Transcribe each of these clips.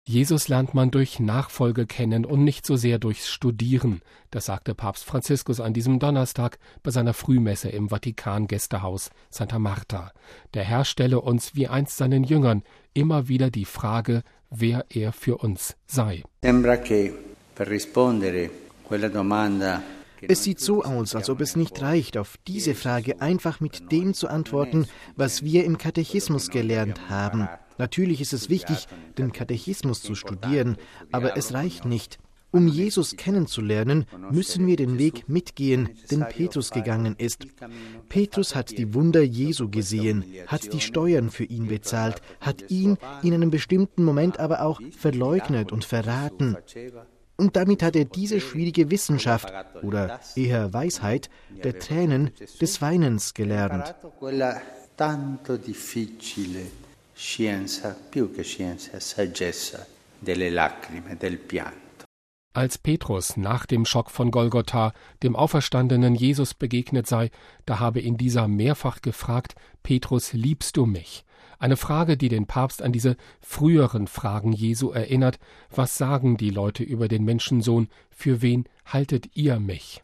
Jesus lernt man durch Nachfolge kennen und nicht so sehr durchs Studieren. Das sagte Papst Franziskus an diesem Donnerstag bei seiner Frühmesse im Vatikan-Gästehaus Santa Marta. Der Herr stelle uns wie einst seinen Jüngern immer wieder die Frage, wer er für uns sei. Es sieht so aus, als ob es nicht reicht, auf diese Frage einfach mit dem zu antworten, was wir im Katechismus gelernt haben. Natürlich ist es wichtig, den Katechismus zu studieren, aber es reicht nicht. Um Jesus kennenzulernen, müssen wir den Weg mitgehen, den Petrus gegangen ist. Petrus hat die Wunder Jesu gesehen, hat die Steuern für ihn bezahlt, hat ihn in einem bestimmten Moment aber auch verleugnet und verraten. Und damit hat er diese schwierige Wissenschaft, oder eher Weisheit, der Tränen, des Weinens gelernt. Als Petrus nach dem Schock von Golgotha dem auferstandenen Jesus begegnet sei, da habe ihn dieser mehrfach gefragt: Petrus, liebst du mich? Eine Frage, die den Papst an diese früheren Fragen Jesu erinnert: Was sagen die Leute über den Menschensohn? Für wen haltet ihr mich?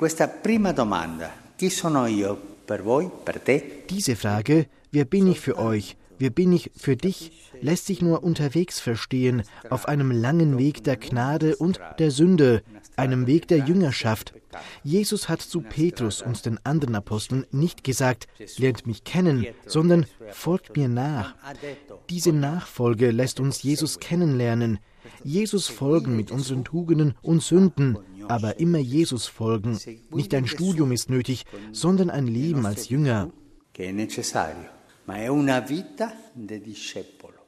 Diese Frage, wer bin ich für euch? Wer bin ich für dich, lässt sich nur unterwegs verstehen, auf einem langen Weg der Gnade und der Sünde, einem Weg der Jüngerschaft. Jesus hat zu Petrus und den anderen Aposteln nicht gesagt, lernt mich kennen, sondern folgt mir nach. Diese Nachfolge lässt uns Jesus kennenlernen. Jesus folgen mit unseren Tugenden und Sünden, aber immer Jesus folgen. Nicht ein Studium ist nötig, sondern ein Leben als Jünger. Ma è una vita di discepolo.